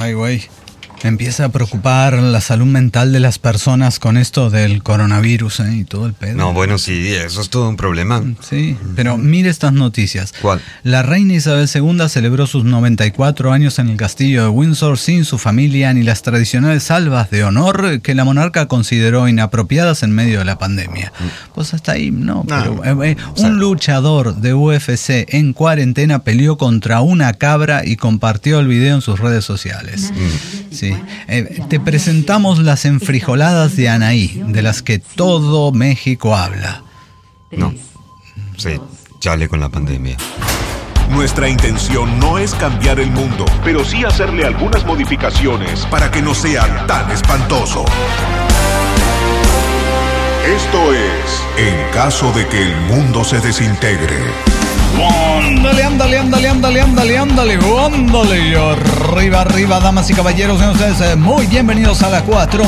Ay, güey. Me empieza a preocupar la salud mental de las personas con esto del coronavirus, y todo el pedo. No, bueno, sí, eso es todo un problema. Sí, pero mire estas noticias. ¿Cuál? La reina Isabel II celebró sus 94 años en el castillo de Windsor sin su familia ni las tradicionales salvas de honor que la monarca consideró inapropiadas en medio de la pandemia. Pues hasta ahí, no. Pero, un luchador de UFC en cuarentena peleó contra una cabra y compartió el video en sus redes sociales. Sí. Te presentamos las enfrijoladas de Anaí, de las que todo México habla. No, sí, chale con la pandemia. Nuestra intención no es cambiar el mundo, pero sí hacerle algunas modificaciones para que no sea tan espantoso. Esto es En caso de que el mundo se desintegre. Ándale, ándale, ándale, ándale, ándale, ándale, ándale. Arriba, arriba, damas y caballeros, ustedes muy bienvenidos a la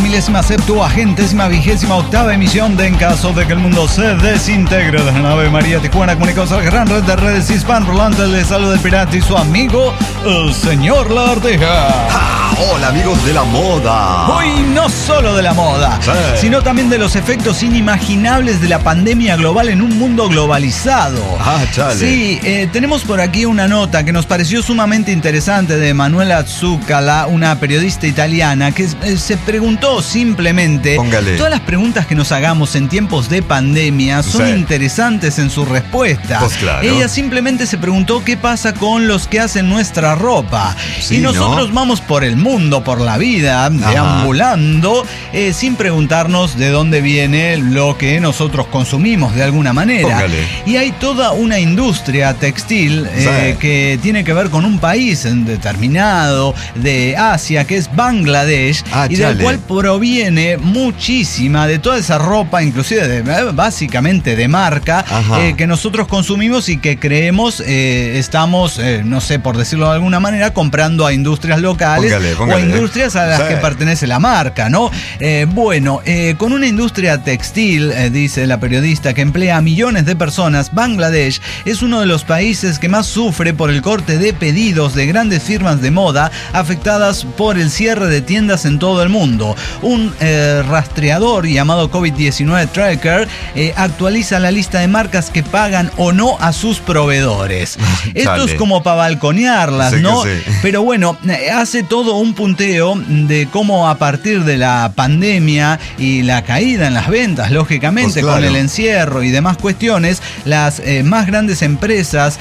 4.070.028ª emisión de En caso de que el mundo se desintegre de la nave María Tijuana, comunicados a la gran red de redes hispanoparlantes. Les saluda el pirata y su amigo, el señor Lagartija. Hola, amigos de la moda. Hoy no solo de la moda, sino también de los efectos inimaginables de la pandemia global en un mundo globalizado. Chale. Sí, tenemos por aquí una nota que nos pareció sumamente interesante de Manuela Zuccala, una periodista italiana, que se preguntó simplemente... Póngale. Todas las preguntas que nos hagamos en tiempos de pandemia son interesantes en su respuesta. Pues claro. Ella simplemente se preguntó qué pasa con los que hacen nuestra ropa. Sí, y nosotros vamos por el mundo, por la vida, deambulando, sin preguntarnos de dónde viene lo que nosotros consumimos de alguna manera. Póngale. Y hay toda una industria textil que tiene que ver con un país determinado de Asia, que es Bangladesh, y del cual proviene muchísima de toda esa ropa, inclusive básicamente de marca, que nosotros consumimos y que creemos estamos, no sé, por decirlo de alguna manera, comprando a industrias locales. Póngale. O a industrias a las que pertenece la marca, ¿no? Con una industria textil, dice la periodista, que emplea a millones de personas, Bangladesh es uno de los países que más sufre por el corte de pedidos de grandes firmas de moda afectadas por el cierre de tiendas en todo el mundo. Un rastreador llamado COVID-19 Tracker actualiza la lista de marcas que pagan o no a sus proveedores. Esto es como para balconearlas, ¿no? Sí. Pero bueno, hace todo un punteo de cómo a partir de la pandemia y la caída en las ventas, lógicamente, pues claro, con el encierro y demás cuestiones, las más grandes empresas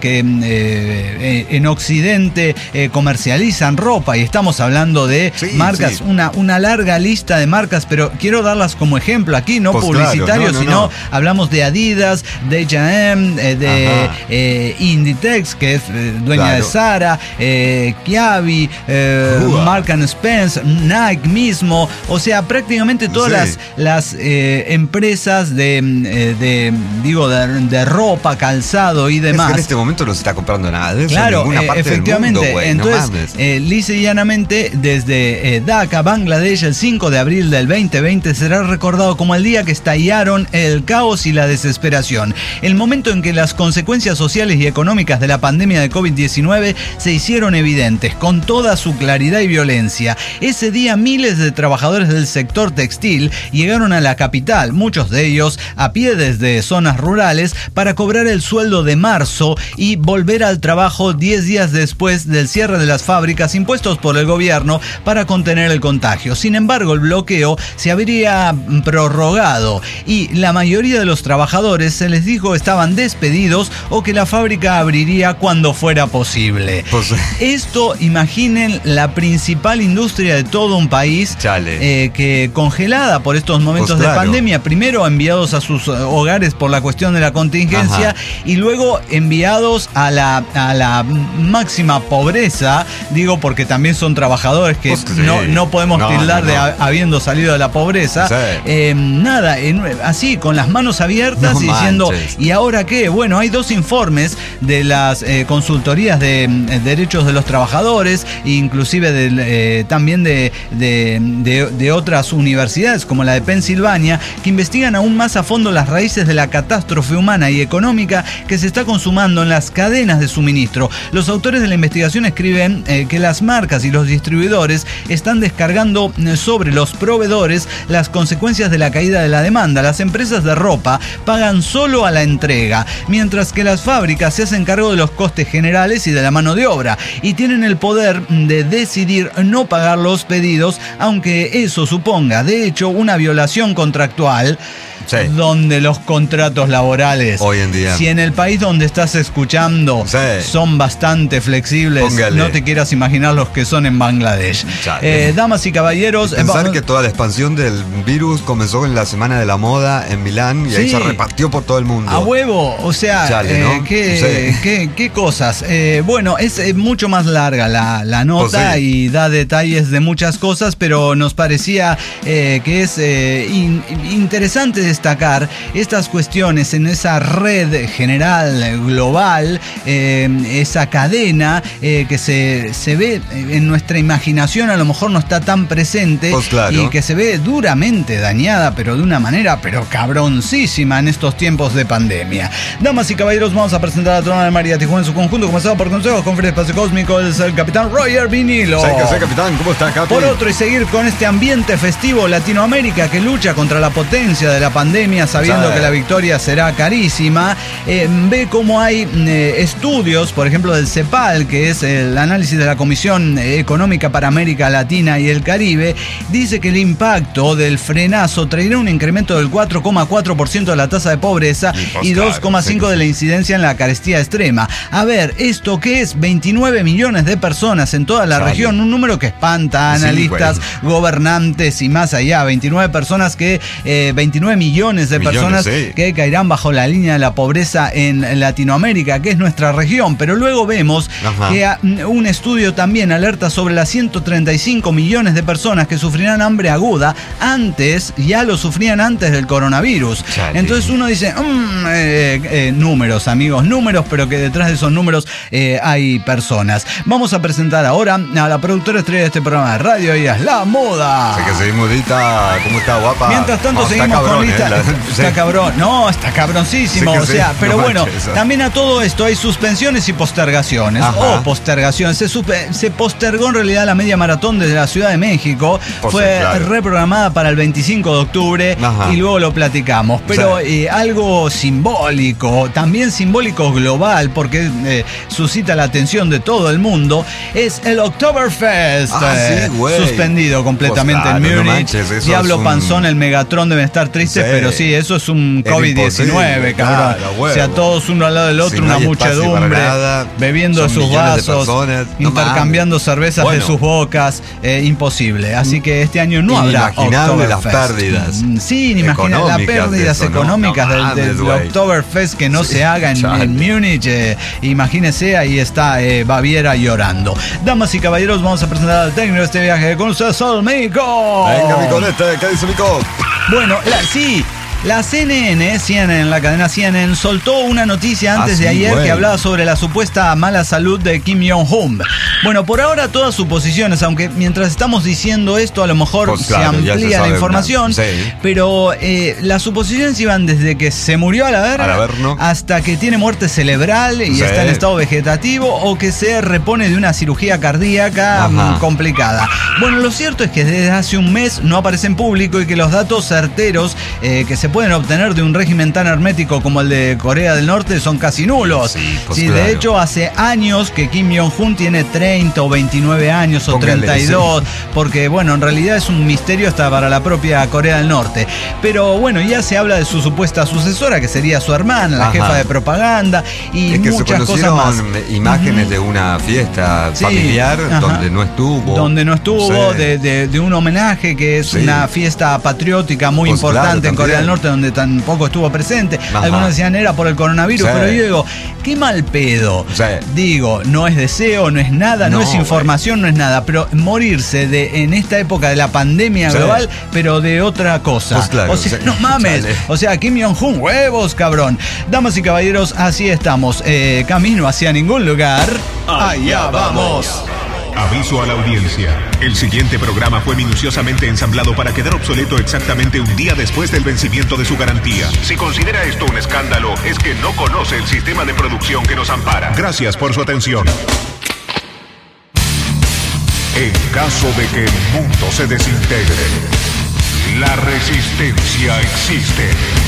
que en Occidente comercializan ropa, y estamos hablando de marcas, una larga lista de marcas, pero quiero darlas como ejemplo aquí, no pues publicitario, claro, sino hablamos de Adidas, de H&M, de Inditex, que es dueña de Zara, Kiabi, Mark & Spence, Nike mismo, o sea, prácticamente todas las empresas de ropa, calzado y demás. Es que en este momento no se está comprando nada de eso en ninguna parte efectivamente, del mundo, entonces, lisa y llanamente, desde Dhaka, Bangladesh, el 5 de abril del 2020 será recordado como el día que estallaron el caos y la desesperación, el momento en que las consecuencias sociales y económicas de la pandemia de COVID-19 se hicieron evidentes con toda su claridad y violencia. Ese día miles de trabajadores del sector textil llegaron a la capital, muchos de ellos a pie desde zonas rurales, para cobrar el sueldo de marzo y volver al trabajo 10 días después del cierre de las fábricas impuestos por el gobierno para contener el contagio. Sin embargo, el bloqueo se habría prorrogado y la mayoría de los trabajadores se les dijo estaban despedidos o que la fábrica abriría cuando fuera posible. Pues, esto, imaginen la principal industria de todo un país que congelada por estos momentos de pandemia, primero enviados a sus hogares por la cuestión de la contingencia y luego enviados a la máxima pobreza, digo porque también son trabajadores que no podemos tildar de habiendo salido de la pobreza, así con las manos abiertas y diciendo ¿y ahora qué? Bueno, hay dos informes de las consultorías de derechos de los trabajadores, inclusive inclusive también de otras universidades como la de Pensilvania, que investigan aún más a fondo las raíces de la catástrofe humana y económica que se está consumando en las cadenas de suministro. Los autores de la investigación escriben que las marcas y los distribuidores están descargando sobre los proveedores las consecuencias de la caída de la demanda. Las empresas de ropa pagan solo a la entrega, mientras que las fábricas se hacen cargo de los costes generales y de la mano de obra, y tienen el poder de decidir no pagar los pedidos, aunque eso suponga, de hecho, una violación contractual. Sí. Donde los contratos laborales, hoy en día, si en el país donde estás escuchando, sí, son bastante flexibles, póngale, no te quieras imaginar los que son en Bangladesh. Damas y caballeros, y pensar que toda la expansión del virus comenzó en la Semana de la Moda en Milán y sí, ahí se repartió por todo el mundo. A huevo, o sea, ¿no? qué cosas. Bueno, es mucho más larga la nota, sí, y da detalles de muchas cosas, pero nos parecía que es interesante destacar estas cuestiones en esa red general, global, esa cadena que se ve en nuestra imaginación, a lo mejor no está tan presente, pues claro, y que se ve duramente dañada, pero de una manera cabroncísima en estos tiempos de pandemia. Damas y caballeros, vamos a presentar a Trona de María Tijuana en su conjunto, comenzado por consejos, con Espacio Cósmico, es el capitán Roger Vinilo. Sí, capitán, ¿cómo está, Capi? Por otro, y seguir con este ambiente festivo Latinoamérica que lucha contra la potencia de la pandemia, sabiendo que la victoria será carísima. Ve cómo hay estudios, por ejemplo, del CEPAL, que es el análisis de la Comisión Económica para América Latina y el Caribe, dice que el impacto del frenazo traerá un incremento del 4,4% de la tasa de pobreza y 2,5% de la incidencia en la carestía extrema. A ver, ¿esto qué es? 29 millones de personas en toda la región, un número que espanta a analistas, gobernantes y más allá. 29 millones de personas que caerán bajo la línea de la pobreza en Latinoamérica, que es nuestra región. Pero luego vemos que un estudio también alerta sobre las 135 millones de personas que sufrirán hambre aguda ya lo sufrían antes del coronavirus. Entonces uno dice, números, amigos, números, pero que detrás de esos números hay personas. Vamos a presentar ahora a la productora estrella de este programa de radio, ella es La Moda. Sé que seguimos, Dita, ¿cómo está, guapa? Mientras tanto, seguimos con lista. Está cabrón, no, está cabroncísimo, o sea, pero bueno, también a todo esto hay suspensiones y postergaciones. Postergaciones, se postergó en realidad la media maratón desde la Ciudad de México, fue reprogramada para el 25 de octubre y luego lo platicamos, pero algo simbólico, también simbólico global, porque suscita la atención de todo el mundo, es el Oktoberfest, suspendido completamente en Múnich. Diablo Panzón, el Megatron deben estar tristes, pero sí, eso es un COVID-19, cabrón. O sea, todos uno al lado del otro, una muchedumbre, bebiendo de sus vasos, intercambiando cervezas de sus bocas, imposible. Así que este año no habrá Oktoberfest. Las pérdidas. Sí, imagínate las pérdidas económicas del Oktoberfest que no se haga en Múnich. Imagínese, ahí está Baviera llorando. Damas y caballeros, vamos a presentar al técnico de este viaje con ustedes, Mico. Venga, Mico, ¿qué dice Mico? Bueno, la CNN, la cadena CNN, soltó una noticia antes de ayer que hablaba sobre la supuesta mala salud de Kim Jong-un. Bueno, por ahora todas suposiciones, aunque mientras estamos diciendo esto a lo mejor se amplía la información, pero las suposiciones iban desde que se murió a la verga hasta que tiene muerte cerebral y está en estado vegetativo, o que se repone de una cirugía cardíaca complicada. Bueno, lo cierto es que desde hace un mes no aparece en público y que los datos certeros que se pueden obtener de un régimen tan hermético como el de Corea del Norte son casi nulos. De hecho, hace años que Kim Jong-un tiene 30 o 29 años o 32, porque bueno, en realidad es un misterio hasta para la propia Corea del Norte. Pero bueno, ya se habla de su supuesta sucesora, que sería su hermana, la jefa de propaganda, y muchas cosas más. Imágenes de una fiesta familiar donde no estuvo. De un homenaje que es una fiesta patriótica muy importante en Corea del Norte, donde tampoco estuvo presente. Algunos decían era por el coronavirus, pero yo digo, qué mal pedo. Digo, no es deseo, no es nada, no es información, no es nada, pero morirse en esta época de la pandemia global, pero de otra cosa. O sea, no mames. O sea, Kim Jong-un, huevos, cabrón. Damas y caballeros, así estamos. Camino hacia ningún lugar. Allá vamos. Aviso a la audiencia. El siguiente programa fue minuciosamente ensamblado para quedar obsoleto exactamente un día después del vencimiento de su garantía. Si considera esto un escándalo, es que no conoce el sistema de producción que nos ampara. Gracias por su atención. En caso de que el mundo se desintegre, la resistencia existe.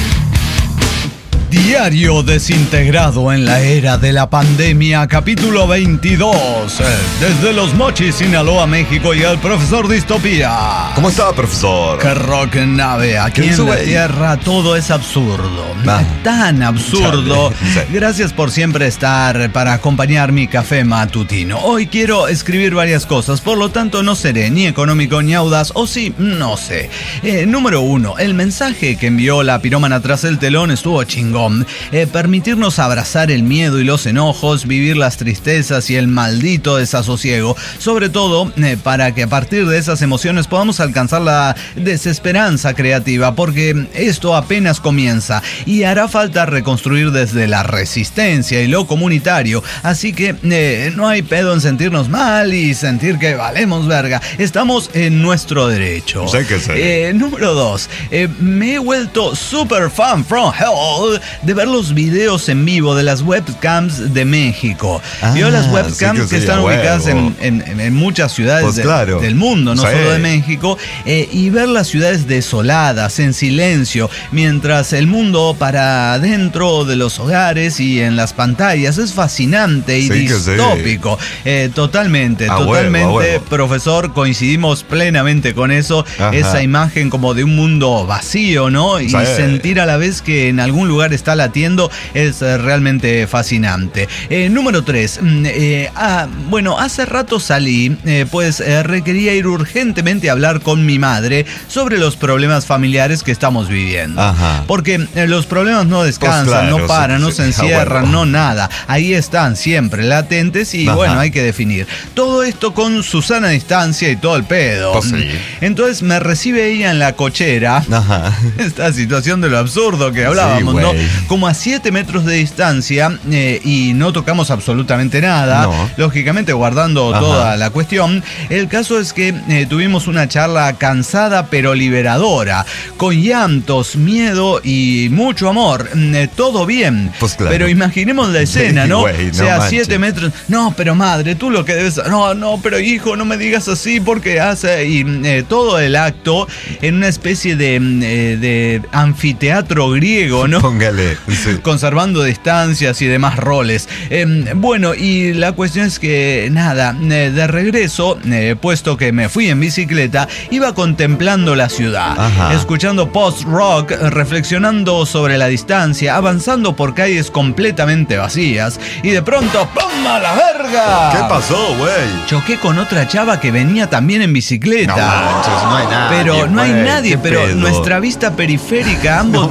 Diario desintegrado en la era de la pandemia, capítulo 22. Desde Los Mochis, Sinaloa, México, y el profesor Distopía. ¿Cómo está, profesor? ¡Qué rock nave! Aquí en la Tierra todo es absurdo. Tan absurdo. Gracias por siempre estar para acompañar mi café matutino. Hoy quiero escribir varias cosas, por lo tanto no seré ni económico ni audaz, o sí, no sé. Número 1. El mensaje que envió la pirómana tras el telón estuvo chingón. Permitirnos abrazar el miedo y los enojos, vivir las tristezas y el maldito desasosiego, sobre todo para que a partir de esas emociones podamos alcanzar la desesperanza creativa, porque esto apenas comienza y hará falta reconstruir desde la resistencia y lo comunitario, así que no hay pedo en sentirnos mal y sentir que valemos verga, estamos en nuestro derecho. Sé que sí. Número 2, me he vuelto super fan from hell de ver los videos en vivo de las webcams de México. Vio las webcams que están ubicadas en muchas ciudades del mundo, no solo de México, y ver las ciudades desoladas, en silencio, mientras el mundo para dentro de los hogares y en las pantallas es fascinante y distópico. Totalmente, profesor, coincidimos plenamente con eso. Esa imagen como de un mundo vacío, ¿no? Y sentir a la vez que en algún lugar está latiendo es realmente fascinante. Número 3. Bueno, hace rato salí, pues requería ir urgentemente a hablar con mi madre sobre los problemas familiares que estamos viviendo. Porque los problemas no descansan, no paran, no se encierran, no nada. Ahí están siempre latentes y bueno, hay que definir. Todo esto con Susana distancia y todo el pedo. Entonces me recibe ella en la cochera. Esta situación de lo absurdo que hablábamos, ¿no? Como a 7 metros de distancia y no tocamos absolutamente nada, lógicamente guardando toda la cuestión. El caso es que tuvimos una charla cansada pero liberadora, con llantos, miedo y mucho amor. Todo bien, pero imaginemos la escena, ¿no? O sea, 7 metros. No, pero madre, tú lo que debes... No, pero hijo, no me digas así porque hace... Y todo el acto en una especie de anfiteatro griego, ¿no? Póngale. Conservando distancias y demás roles. Bueno, y la cuestión es que nada, de regreso, puesto que me fui en bicicleta, iba contemplando la ciudad, escuchando post-rock, reflexionando sobre la distancia, avanzando por calles completamente vacías, y de pronto ¡pum! ¡A la verga! ¿Qué pasó, güey? Choqué con otra chava que venía también en bicicleta. No hay nadie. Pero no hay nadie, pero nuestra vista periférica, ambos,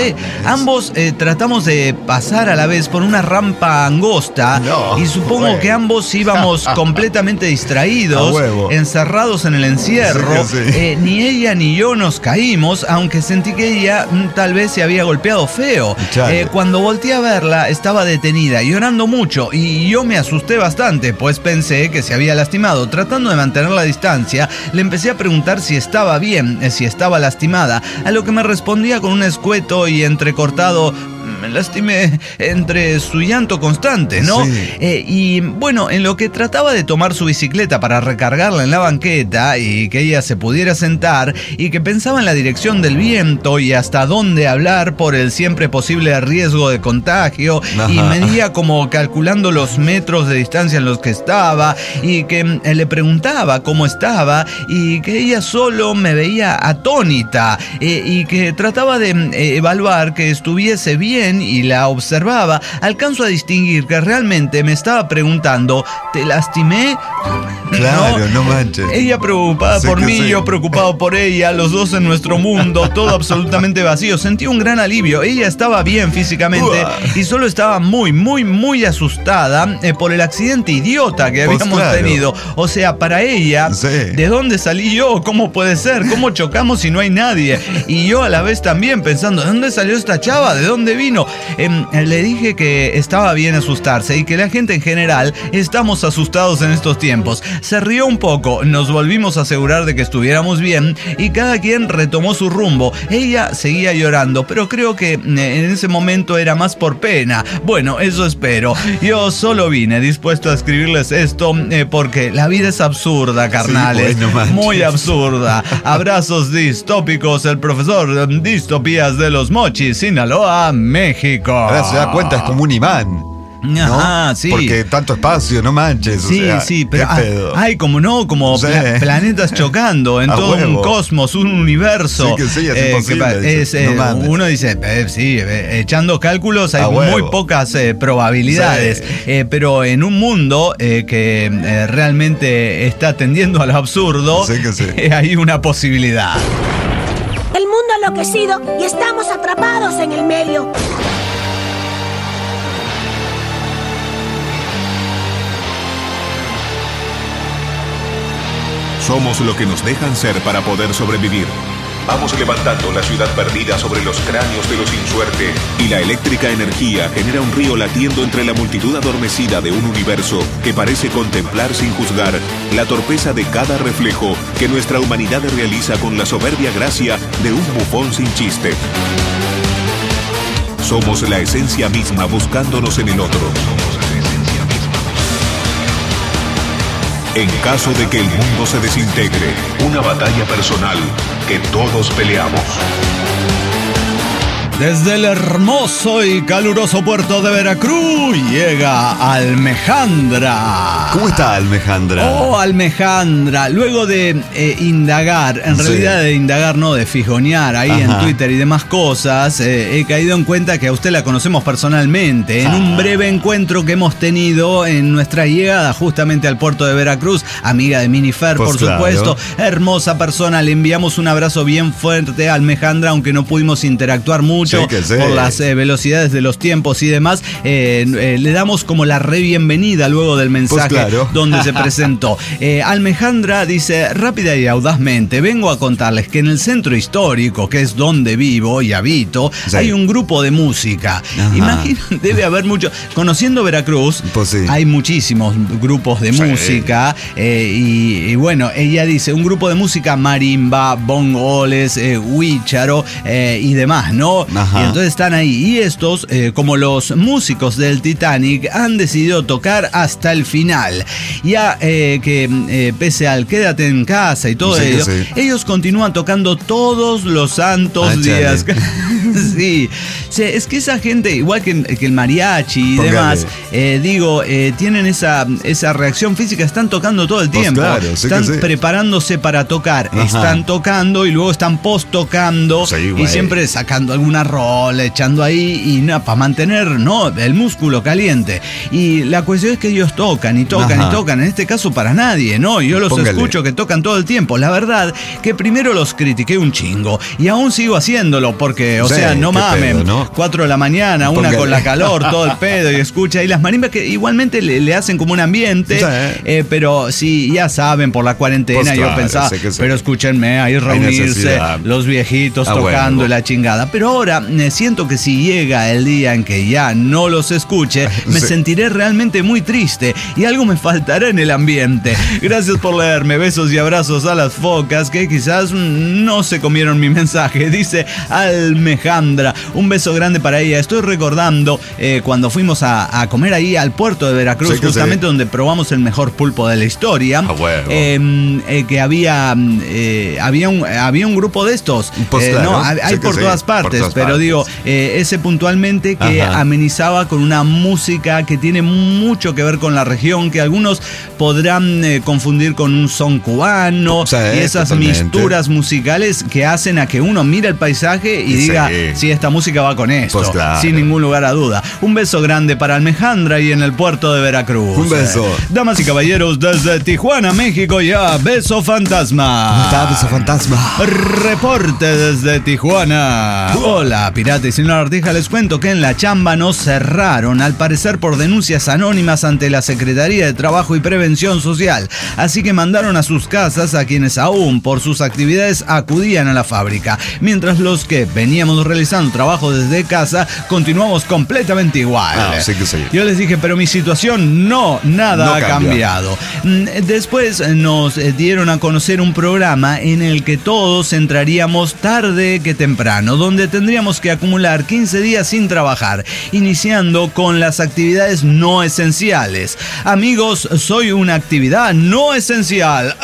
ambos tratamos de pasar a la vez por una rampa angosta y supongo que ambos íbamos completamente distraídos, encerrados en el encierro. Ni ella ni yo nos caímos, aunque sentí que ella tal vez se había golpeado feo. Cuando volteé a verla, estaba detenida, llorando mucho, y yo me asusté bastante, pues pensé que se había lastimado. Tratando de mantener la distancia, le empecé a preguntar si estaba bien, si estaba lastimada, a lo que me respondía con un escueto y entrecortado: me lastimé, entre su llanto constante, ¿no? Y bueno, en lo que trataba de tomar su bicicleta para recargarla en la banqueta y que ella se pudiera sentar, y que pensaba en la dirección del viento y hasta dónde hablar por el siempre posible riesgo de contagio, y medía como calculando los metros de distancia en los que estaba, y que le preguntaba cómo estaba, y que ella solo me veía atónita, y que trataba de evaluar que estuviese bien, y la observaba, alcanzo a distinguir que realmente me estaba preguntando: ¿te lastimé? Claro, no manches. Ella preocupada por mí, yo preocupado por ella, los dos en nuestro mundo, todo absolutamente vacío. Sentí un gran alivio. Ella estaba bien físicamente y solo estaba muy asustada por el accidente idiota que habíamos tenido. O sea, para ella, ¿de dónde salí yo? ¿Cómo puede ser? ¿Cómo chocamos si no hay nadie? Y yo a la vez también pensando: ¿de dónde salió esta chava? ¿De dónde vino. Le dije que estaba bien asustarse y que la gente en general estamos asustados en estos tiempos. Se rió un poco, nos volvimos a asegurar de que estuviéramos bien y cada quien retomó su rumbo. Ella seguía llorando, pero creo que en ese momento era más por pena. Bueno, eso espero. Yo solo vine dispuesto a escribirles esto porque la vida es absurda, carnales. Sí, bueno, muy absurda. Abrazos distópicos, el profesor Distopías de los Mochis, Sinaloa, México. Ahora se da cuenta, es como un imán. Ajá, ¿no? sí. Porque tanto espacio, no manches. Sí, o sea, sí, pero hay como planetas chocando en todo un cosmos, un universo. Sí, que sí, es imposible. Uno dice, echando cálculos hay muy pocas probabilidades, pero en un mundo que realmente está tendiendo a lo absurdo, hay una posibilidad. El mundo ha enloquecido y estamos atrapados en el medio. Somos lo que nos dejan ser para poder sobrevivir. Vamos levantando la ciudad perdida sobre los cráneos de los sin suerte. Y la eléctrica energía genera un río latiendo entre la multitud adormecida de un universo que parece contemplar sin juzgar la torpeza de cada reflejo que nuestra humanidad realiza con la soberbia gracia de un bufón sin chiste. Somos la esencia misma buscándonos en el otro. En caso de que el mundo se desintegre, una batalla personal que todos peleamos. Desde el hermoso y caluroso puerto de Veracruz llega Almejandra. ¿Cómo está Almejandra? Oh, Almejandra. Luego de indagar, en realidad de indagar, no, de fijonear ahí en Twitter y demás cosas, he caído en cuenta que a usted la conocemos personalmente en un breve encuentro que hemos tenido en nuestra llegada justamente al puerto de Veracruz. Amiga de Minifer, pues por supuesto. Hermosa persona. Le enviamos un abrazo bien fuerte a Almejandra, aunque no pudimos interactuar mucho. Por las velocidades de los tiempos y demás, le damos como la bienvenida luego del mensaje donde se presentó. Almejandra dice: rápida y audazmente, vengo a contarles que en el centro histórico, que es donde vivo y habito, hay un grupo de música. Imaginen, debe haber mucho. Conociendo Veracruz, hay muchísimos grupos de música, y bueno, ella dice: un grupo de música marimba, bongoles, huícharo y demás, ¿no? Y entonces están ahí. Y estos, como los músicos del Titanic, han decidido tocar hasta el final. Ya que pese al quédate en casa y todo ello, ellos continúan tocando todos los santos días. Sí, es que esa gente, igual que el mariachi y demás, tienen esa reacción física, están tocando todo el tiempo. Están preparándose para tocar, están tocando y luego están post-tocando y siempre sacando alguna rola, echando ahí y para mantener el músculo caliente. Y la cuestión es que ellos tocan y tocan y tocan, en este caso para nadie, ¿no? Yo los escucho que tocan todo el tiempo. La verdad que primero los critiqué un chingo y aún sigo haciéndolo porque, o sea, no mamen, pedo, ¿no? 4 de la mañana, una con la calor, todo el pedo y escucha ahí las marimbas que igualmente le hacen como un ambiente, pero sí, ya saben, por la cuarentena pues yo pensaba, pero escúchenme, ahí reunirse los viejitos tocando la chingada. Pero ahora siento que si llega el día en que ya no los escuche, me sentiré realmente muy triste y algo me faltará en el ambiente. Gracias por leerme, besos y abrazos a las focas que quizás no se comieron mi mensaje, dice Almejandra. Un beso grande para ella. Estoy recordando cuando fuimos a comer ahí al puerto de Veracruz, justamente donde probamos el mejor pulpo de la historia, que había un grupo de estos, pues hay por todas partes, pero digo, ese puntualmente que amenizaba con una música que tiene mucho que ver con la región, que algunos podrán confundir con un son cubano, y esas misturas musicales que hacen a que uno mire el paisaje y diga, sí, esta música va con esto, pues sin ningún lugar a duda. Un beso grande para Almejandra y en el puerto de Veracruz. Un beso. Damas y caballeros, desde Tijuana, México, ya, Beso Fantasma. Beso Fantasma. Reporte desde Tijuana. Hola, pirata y señor Artija, les cuento que en la chamba nos cerraron, al parecer por denuncias anónimas ante la Secretaría de Trabajo y Prevención Social. Así que mandaron a sus casas a quienes aún por sus actividades acudían a la fábrica, mientras los que veníamos realizando trabajo desde casa, continuamos completamente igual. Sí que sí. Yo les dije, pero mi situación nada ha cambiado. Después nos dieron a conocer un programa en el que todos entraríamos tarde que temprano, donde tendríamos que acumular 15 días sin trabajar, iniciando con las actividades no esenciales. Amigos, soy una actividad no esencial.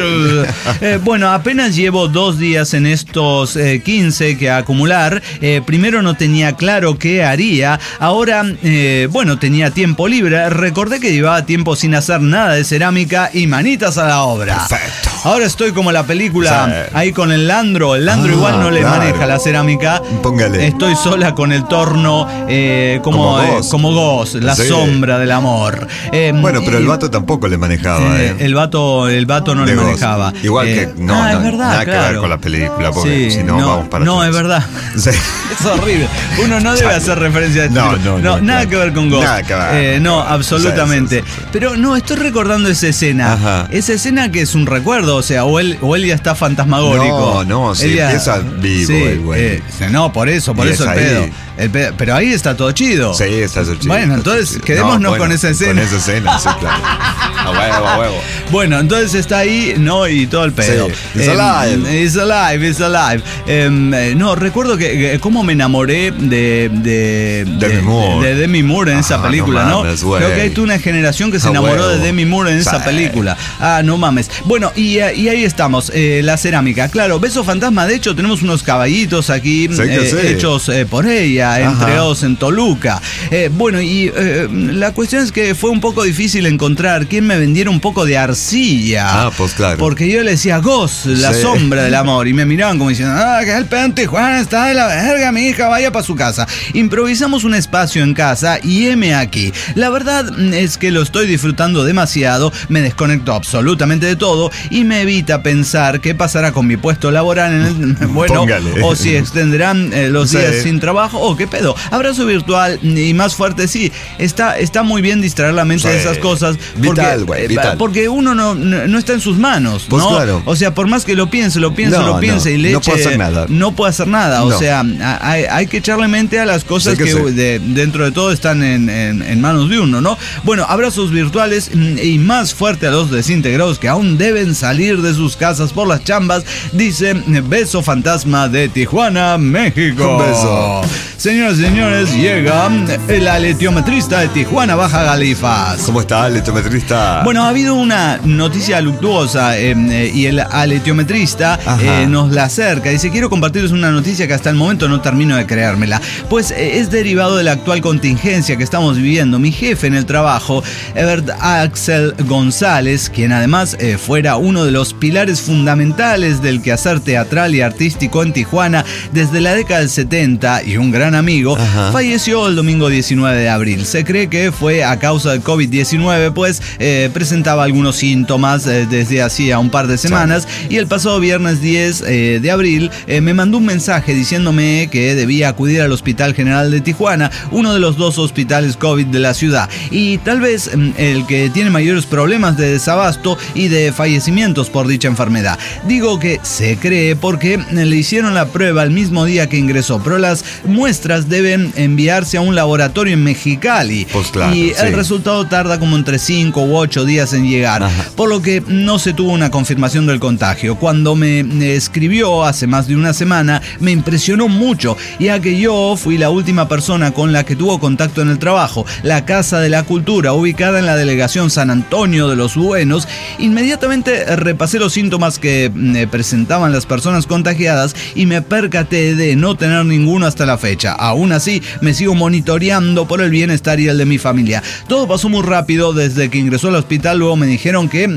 Bueno, apenas llevo 2 días en estos 15 que acumular. Primero no tenía claro qué haría. Ahora, tenía tiempo libre. Recordé que llevaba tiempo sin hacer nada de cerámica y manitas a la obra. Perfecto. Ahora estoy como la película ahí con el Landro. El Landro igual no le maneja la cerámica. Póngale. Estoy sola con el torno como Ghost, la sombra del amor. Bueno, pero el vato tampoco le manejaba. El vato no le manejaba. Igual que es verdad, nada que ver con la película, porque si no vamos para atrás. Es verdad. Sí. Es horrible. Uno no debe hacer referencia a esto. No, nada que ver con Ghost. Nada que ver. No, absolutamente. Sí. Pero no, estoy recordando esa escena. Ajá. Esa escena que es un recuerdo, o sea, o él ya está fantasmagórico. No, sí, empieza vivo el güey. No, por eso el pedo. Pero ahí está todo chido. Sí, está todo chido. Bueno, entonces quedémonos con esa escena. Con esa escena, sí, claro. A huevo. Bueno, entonces está ahí, y todo el pedo. Sí, it's alive. No, recuerdo que cómo me enamoré de Demi Moore en esa película, ¿no? Creo que hay toda una generación que se enamoró de Demi Moore en esa película. No mames. Bueno, y ahí estamos, la cerámica. Claro, Beso Fantasma, de hecho, tenemos unos caballitos aquí hechos por ella, entregados en Toluca. La cuestión es que fue un poco difícil encontrar quien me vendiera un poco de arcilla. Pues claro. Porque yo le decía, Ghost, la sombra del amor. Y me miraban como diciendo, que el pedo en Tijuana está de la verga, mi hija, vaya para su casa. Improvisamos un espacio en casa y heme aquí. La verdad es que lo estoy disfrutando demasiado, me desconecto absolutamente de todo y me evita pensar qué pasará con mi puesto laboral o si extenderán los días sin trabajo, o qué pedo. Abrazo virtual y más fuerte, sí. Está muy bien distraer la mente de esas cosas. Vital. Porque uno no está en sus manos, pues ¿no? Claro. O sea, por más que lo piense y le eche, no puede hacer nada. No puede hacer nada. O sea, hay que echarle mente a las cosas que dentro de todo están en manos de uno, ¿no? Bueno, abrazos virtuales y más fuerte a los desintegrados que aún deben salir de sus casas por las chambas, dice Beso Fantasma de Tijuana, México. Un beso. Señoras y señores, llega el aletiometrista de Tijuana, Baja Galifas. ¿Cómo está, aletiometrista? Bueno, ha habido una noticia luctuosa y el aletiometrista nos la acerca. Dice, quiero compartirles una noticia que hasta el momento no termino de creérmela. Pues es derivado de la actual contingencia que estamos viviendo. Mi jefe en el trabajo, Ebert Axel González, quien además fuera uno de los pilares fundamentales del quehacer teatral y artístico en Tijuana desde la década del 70 y un gran amigo, falleció el domingo 19 de abril. Se cree que fue a causa del COVID-19, pues presentaba algunos síntomas desde hacía un par de semanas y el pasado viernes 10 de abril me mandó un mensaje diciéndome que debía acudir al Hospital General de Tijuana, uno de los 2 hospitales COVID de la ciudad, y tal vez el que tiene mayores problemas de desabasto y de fallecimientos por dicha enfermedad. Digo que se cree porque le hicieron la prueba el mismo día que ingresó, pero las muestras deben enviarse a un laboratorio en Mexicali, pues claro, y el resultado tarda como entre 5 u 8 días en llegar, por lo que no se tuvo una confirmación del contagio. Cuando me escribió hace más de una semana, me impresionó mucho, ya que yo fui la última persona con la que tuvo contacto en el trabajo, la Casa de la Cultura, ubicada en la delegación San Antonio de los Buenos. Inmediatamente repasé los síntomas que presentaban las personas contagiadas y me percaté de no tener ninguno hasta la fecha. Aún así, me sigo monitoreando por el bienestar y el de mi familia. Todo pasó muy rápido desde que ingresó al hospital. Luego me dijeron que,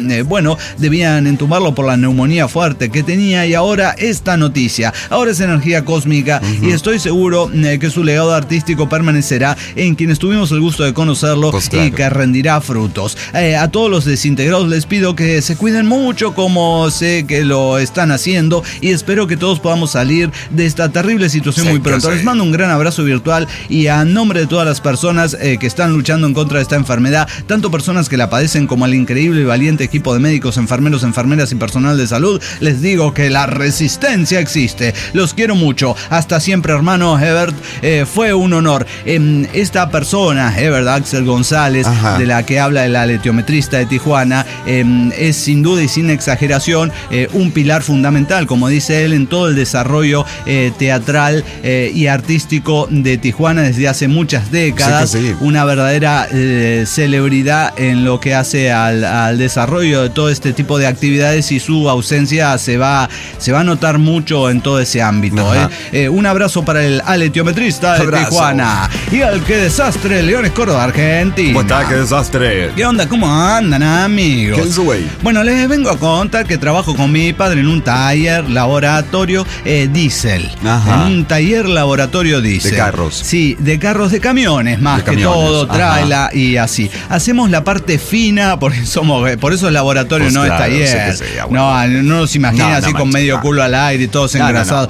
debían entubarlo por la neumonía fuerte que tenía, y ahora esta noticia. Ahora es energía cósmica y estoy seguro que su legado artístico permanecerá en quienes tuvimos el gusto de conocerlo, pues claro, y que rendirá frutos. A todos los desintegrados les pido que se cuiden mucho, como sé que lo están haciendo, y espero que todos podamos salir de esta terrible situación muy pronto. Les mando un gran gran abrazo virtual y a nombre de todas las personas que están luchando en contra de esta enfermedad, tanto personas que la padecen como al increíble y valiente equipo de médicos, enfermeros, enfermeras y personal de salud, les digo que la resistencia existe. Los quiero mucho. Hasta siempre, hermano Hebert. Fue un honor. Esta persona, Hebert Axel González, de la que habla el aletiometrista de Tijuana, es sin duda y sin exageración un pilar fundamental, como dice él, en todo el desarrollo teatral y artístico de Tijuana desde hace muchas décadas. Sí. Una verdadera celebridad en lo que hace al desarrollo de todo este tipo de actividades, y su ausencia se va a notar mucho en todo ese ámbito. Un abrazo para el aletiometrista de Tijuana. Y al Qué Desastre, Leones Córdoba, Argentina. ¿Cómo está? ¡Qué desastre! ¿Qué onda? ¿Cómo andan, amigos? ¿Qué es, güey? Bueno, les vengo a contar que trabajo con mi padre en un taller laboratorio diésel. En un taller laboratorio diésel. ¿De carros? Sí, de carros, de camiones, más que todo, tráela y así. Hacemos la parte fina, porque por eso es laboratorio, pues no es taller. No nos imagina así con medio culo al aire y todos engrasados.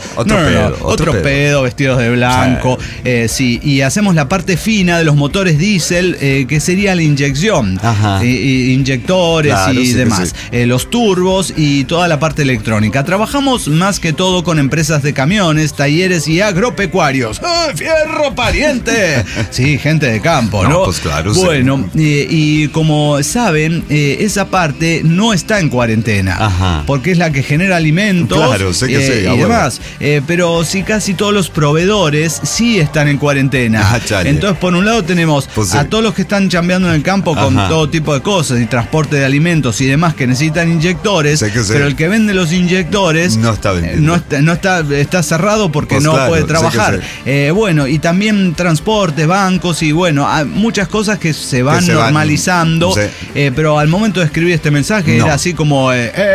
Otro pedo, vestidos de blanco. Sí, y hacemos la parte fina de los motores diésel, que sería la inyección. Inyectores y demás. Los turbos y toda la parte electrónica. Trabajamos más que todo con empresas de camiones, talleres y agropecuarios. ¡Fierro pariente! Sí, gente de campo, ¿no? Pues claro. Bueno, y como saben, esa parte no está en cuarentena. Porque es la que genera alimentos. Claro, sé que sí, y demás. Pero sí, casi todos los proveedores sí están en cuarentena. Entonces, por un lado tenemos a todos los que están chambeando en el campo con todo tipo de cosas y transporte de alimentos y demás que necesitan inyectores, pero el que vende los inyectores no está vendiendo. Está cerrado porque no puede trabajar. Bueno, y también transporte, bancos y bueno, hay muchas cosas que se van normalizando, pero al momento de escribir este mensaje era así como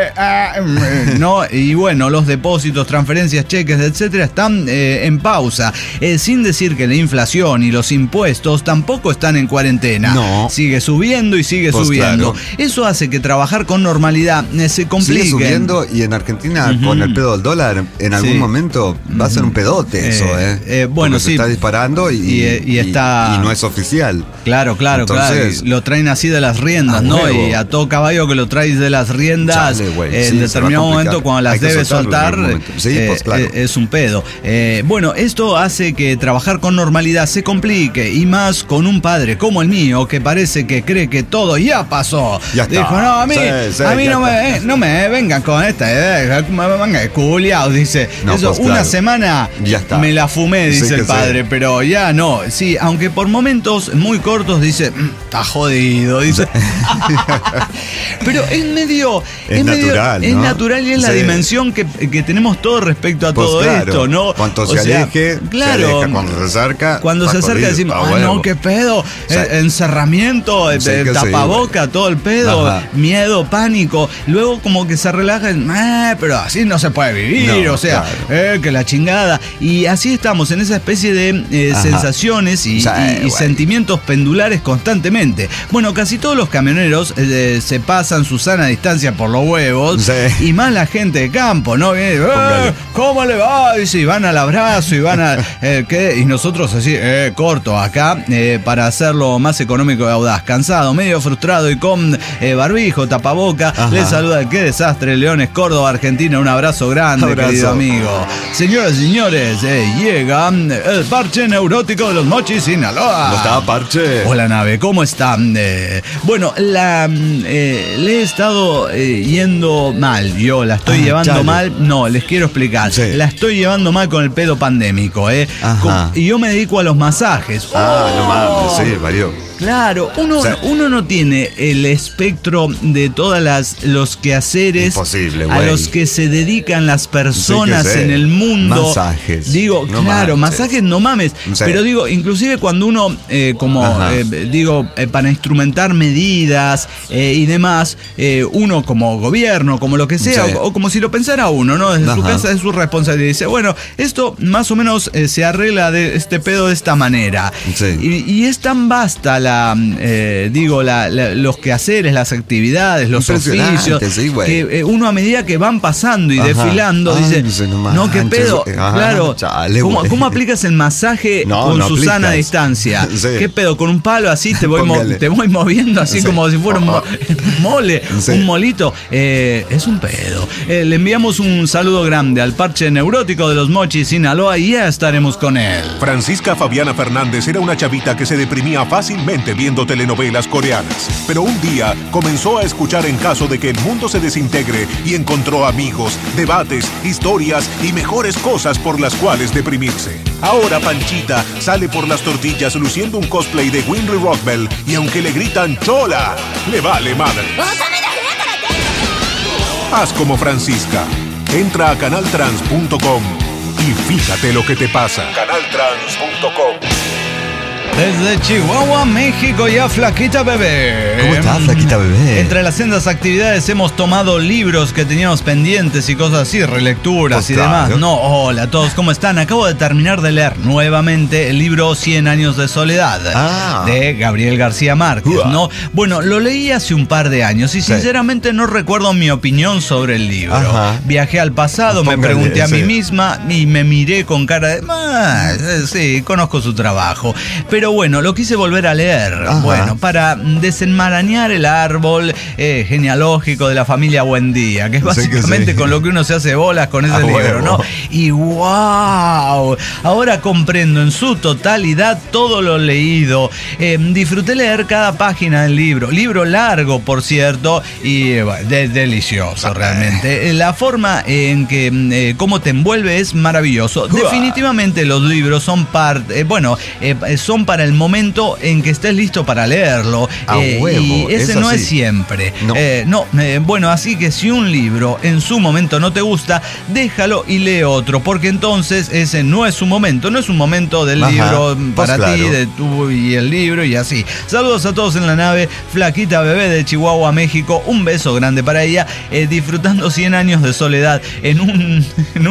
no, y bueno, los depósitos, transferencias, cheques, etcétera, están en pausa, sin decir que la inflación y los impuestos tampoco están en cuarentena. Sigue subiendo y sigue subiendo. Eso hace que trabajar con normalidad se complique. Sigue subiendo, y en Argentina con el pedo del dólar en algún momento va a ser un pedote eso, bueno, se está disparando y no es oficial. Claro. Entonces, lo traen así de las riendas, ¿no? Huevo. Y a todo caballo que lo traes de las riendas, en determinado momento cuando las debes soltar, es un pedo. Bueno, esto hace que trabajar con normalidad se complique, y más con un padre como el mío, que parece que cree que todo ya pasó. Dijo, no, a mí no me vengan con esta idea, me vengan culiados, dice. Una semana me la fumé, dice el padre, pero ya no. Sí, aunque por momentos muy cortos dice, está jodido, dice. Pero es medio... Es natural, ¿no? Es natural, y es la dimensión que tenemos todos respecto a todo esto, ¿no? Cuanto se aleje, claro, se aleja. Cuando se acerca, cuando se acerca decimos, no, qué pedo, encerramiento, tapaboca, todo el pedo, miedo, pánico. Luego como que se relajan, pero así no se puede vivir, que la chingada. Y así estamos en esa especie de sensaciones y sentimientos pendulares constantemente. Bueno, casi todos los camioneros se pasan su sana distancia por los huevos, y más la gente de campo, ¿no? ¿Cómo le va? Dice, y van al abrazo, y van a... y nosotros así, corto acá, para hacerlo más económico y audaz. Cansado, medio frustrado y con barbijo, tapaboca. Les saluda el Qué Desastre, Leones Córdoba, Argentina. Un abrazo grande, querido amigo. Señoras y señores, llega el parche neurótico de los Mochis, Sinaloa. ¿Cómo está, parche? Hola, nave, ¿cómo están? Bueno, le he estado yendo mal. Yo la estoy llevando mal. No, les quiero explicar. La estoy llevando mal con el pedo pandémico, y yo me dedico a los masajes. No mames, varió. Claro, uno no tiene el espectro de todas los quehaceres a los que se dedican las personas en el mundo. Masajes. Digo, no claro, masajes no mames. Pero digo, inclusive cuando uno, para instrumentar medidas y demás, uno como gobierno, como lo que sea, o como si lo pensara uno, ¿no? Desde su casa es su responsabilidad. Dice, bueno, esto más o menos se arregla de este pedo de esta manera. Y es tan vasta los quehaceres, las actividades, los oficios, sí, que uno a medida que van pasando y desfilando dice, no, qué pedo, claro, chale, ¿cómo aplicas el masaje con Susana a distancia? Sí. ¿Qué pedo? Con un palo así te voy moviendo así como si fuera un mole, un molito. Es un pedo. Le enviamos un saludo grande al parche neurótico de los Mochis, Sinaloa, y ya estaremos con él. Francisca Fabiana Fernández era una chavita que se deprimía fácilmente viendo telenovelas coreanas. Pero un día comenzó a escuchar En caso de que el mundo se desintegre y encontró amigos, debates, historias y mejores cosas por las cuales deprimirse. Ahora Panchita sale por las tortillas luciendo un cosplay de Winry Rockbell y aunque le gritan ¡Chola!, le vale madre. Haz como Francisca. Entra a canaltrans.com y fíjate lo que te pasa. Canaltrans.com. Desde Chihuahua, México, ya Flaquita Bebé. ¿Cómo estás, Flaquita Bebé? Entre las sendas actividades hemos tomado libros que teníamos pendientes y cosas así, relecturas y demás. No, hola a todos, ¿cómo están? Acabo de terminar de leer nuevamente el libro 100 años de soledad de Gabriel García Márquez, ¿no? Bueno, lo leí hace un par de años y sinceramente no recuerdo mi opinión sobre el libro. Viajé al pasado, me pregunté a mí misma y me miré con cara de... sí, conozco su trabajo. Pero bueno, lo quise volver a leer. Bueno, para desenmarañar el árbol genealógico de la familia Buendía, que es básicamente con lo que uno se hace bolas con ese libro, ¿no? Y wow, ahora comprendo en su totalidad todo lo leído. Disfruté leer cada página del libro. Libro largo, por cierto, y delicioso realmente. La forma en que cómo te envuelve es maravilloso. Definitivamente los libros son son para el momento en que estés listo para leerlo. Y ese no es siempre. Bueno, así que si un libro en su momento no te gusta, déjalo y lee otro, porque entonces ese no es su momento, no es un momento del libro para ti, de tú y el libro y así. Saludos a todos en la nave, Flaquita Bebé de Chihuahua, México. Un beso grande para ella, disfrutando 100 años de soledad en un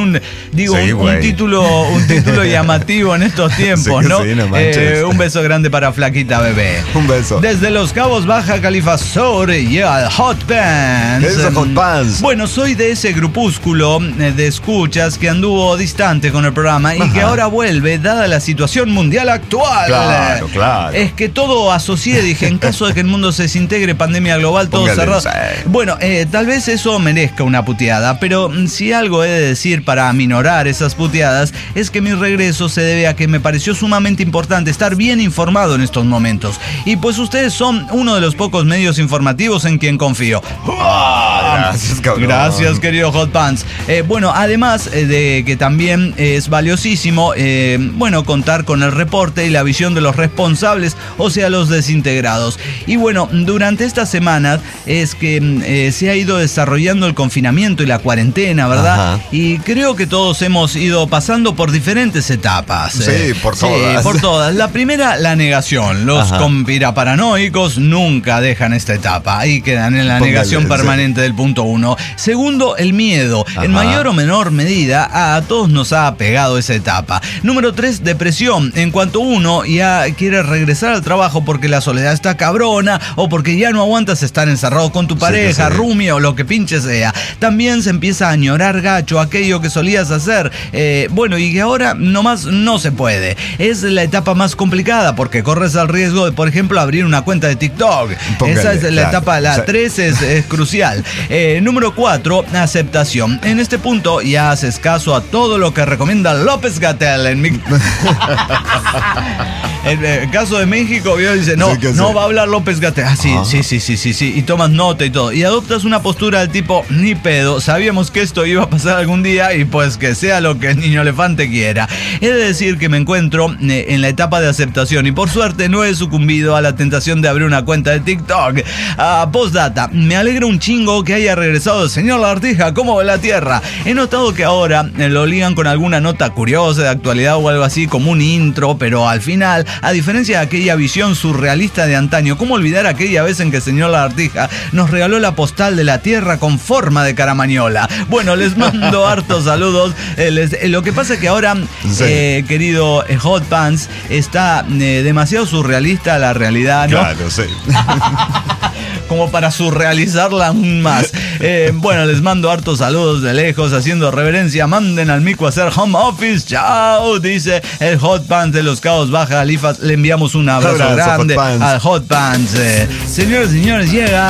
título llamativo en estos tiempos, ¿no? Un beso grande para Flaquita Bebé. Un beso. Desde Los Cabos, Baja California Sur, Hot Pants. ¿Qué es Hot Pants? Bueno, soy de ese grupúsculo de escuchas que anduvo distante con el programa y que ahora vuelve, dada la situación mundial actual. Claro. Es que todo asocié, dije, en caso de que el mundo se desintegre, pandemia global, todo cerrado. Bueno, tal vez eso merezca una puteada, pero si algo he de decir para aminorar esas puteadas, es que mi regreso se debe a que me pareció sumamente importante estar bien informado en estos momentos. Y pues ustedes son uno de los pocos medios informativos en quien confío. Gracias, cabrón. Gracias, querido Hot Pants. Bueno, además de que también es valiosísimo, contar con el reporte y la visión de los responsables, o sea, los desintegrados. Y bueno, durante estas semanas es que se ha ido desarrollando el confinamiento y la cuarentena, ¿verdad? Y creo que todos hemos ido pasando por diferentes etapas. Sí, por todas. Sí, por todas. La primera, la negación. Los conspiraparanoicos nunca dejan esta etapa. Ahí quedan en la negación permanente del punto 1. Segundo, el miedo. En mayor o menor medida, a todos nos ha pegado esa etapa. Número 3, depresión. En cuanto uno ya quiere regresar al trabajo porque la soledad está cabrona o porque ya no aguantas estar encerrado con tu pareja, roomie o lo que pinche sea. También se empieza a añorar gacho aquello que solías hacer. Y que ahora nomás no se puede. Es la etapa más complicada porque corres al riesgo de, por ejemplo, abrir una cuenta de TikTok. Esa es la etapa, la 3 es crucial. Número 4, aceptación. En este punto ya haces caso a todo lo que recomienda López-Gatell. En el caso de México, dice, no va a hablar López-Gatell. Sí. Y tomas nota y todo. Y adoptas una postura del tipo, ni pedo, sabíamos que esto iba a pasar algún día y pues que sea lo que el niño elefante quiera. He de decir que me encuentro en la etapa de aceptación y por suerte no he sucumbido a la tentación de abrir una cuenta de TikTok. Postdata, me alegra un chingo que que haya regresado el señor Lagartija. ¿Cómo va la Tierra? He notado que ahora lo ligan con alguna nota curiosa de actualidad o algo así, como un intro, pero al final, a diferencia de aquella visión surrealista de antaño, ¿cómo olvidar aquella vez en que el señor Lagartija nos regaló la postal de la Tierra con forma de caramañola? Bueno, les mando hartos saludos. Lo que pasa es que ahora, querido Hot Pants, está demasiado surrealista la realidad, ¿no? Claro, sí. Como para surrealizarla aún más. Bueno, les mando hartos saludos de lejos, haciendo reverencia. Manden al Mico a hacer home office. Chao, dice el Hot Pants de los Cabos Baja Alifas. Le enviamos un abrazo grande al Hot Pants. Señores y señores, llega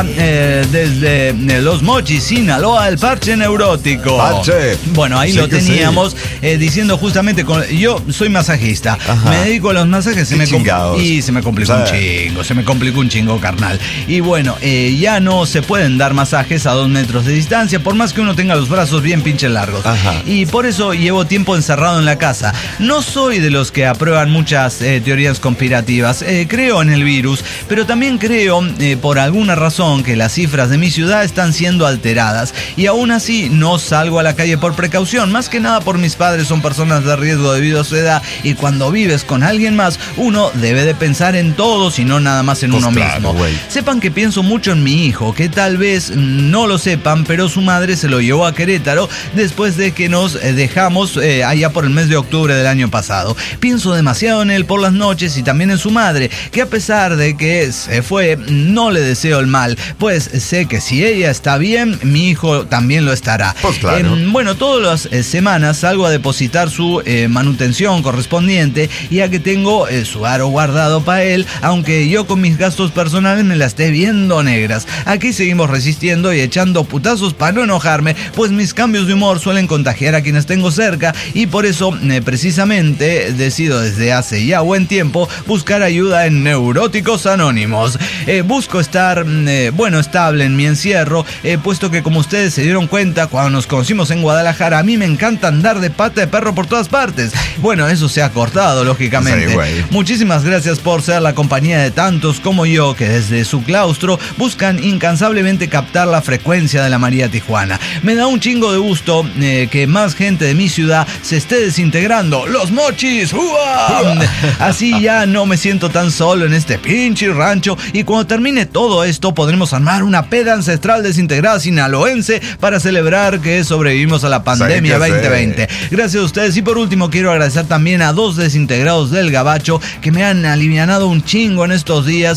desde Los Mochis, Sinaloa, el Parche Neurótico. Parche. Bueno, ahí sí lo teníamos, diciendo justamente, yo soy masajista. Ajá. Me dedico a los masajes. Se me complicó un chingo. Se me complicó un chingo, carnal. Y bueno, ya no se pueden dar masajes a 2 metros de distancia, por más que uno tenga los brazos bien pinches largos. Ajá. Y por eso llevo tiempo encerrado en la casa. No soy de los que aprueban muchas teorías conspirativas. Creo en el virus, pero también creo, por alguna razón, que las cifras de mi ciudad están siendo alteradas. Y aún así no salgo a la calle por precaución. Más que nada por mis padres, son personas de riesgo debido a su edad. Y cuando vives con alguien más, uno debe de pensar en todos y no nada más en uno mismo. Sepan que pienso mucho en mi hijo, que tal vez no lo sepan, pero su madre se lo llevó a Querétaro después de que nos dejamos allá por el mes de octubre del año pasado. Pienso demasiado en él por las noches y también en su madre, que a pesar de que se fue, no le deseo el mal, pues sé que si ella está bien, mi hijo también lo estará. Pues claro. Bueno, todas las semanas salgo a depositar su manutención correspondiente, ya que tengo su aro guardado para él, aunque yo con mis gastos personales me la esté viendo negras. Aquí seguimos resistiendo y echando putazos para no enojarme, pues mis cambios de humor suelen contagiar a quienes tengo cerca, y por eso precisamente decido desde hace ya buen tiempo buscar ayuda en Neuróticos Anónimos. Busco estar estable en mi encierro, puesto que, como ustedes se dieron cuenta cuando nos conocimos en Guadalajara, a mí me encanta andar de pata de perro por todas partes. Bueno, eso se ha cortado, lógicamente. Sí, muchísimas gracias por ser la compañía de tantos como yo que desde su claustro buscan incansablemente captar la frecuencia de la María Tijuana. Me da un chingo de gusto que más gente de mi ciudad se esté desintegrando. ¡Los Mochis! ¡Uah! Así ya no me siento tan solo en este pinche rancho, y cuando termine todo esto podremos armar una peda ancestral desintegrada sinaloense para celebrar que sobrevivimos a la pandemia 2020. Gracias a ustedes. Y por último quiero agradecer también a 2 desintegrados del Gabacho que me han alivianado un chingo en estos días,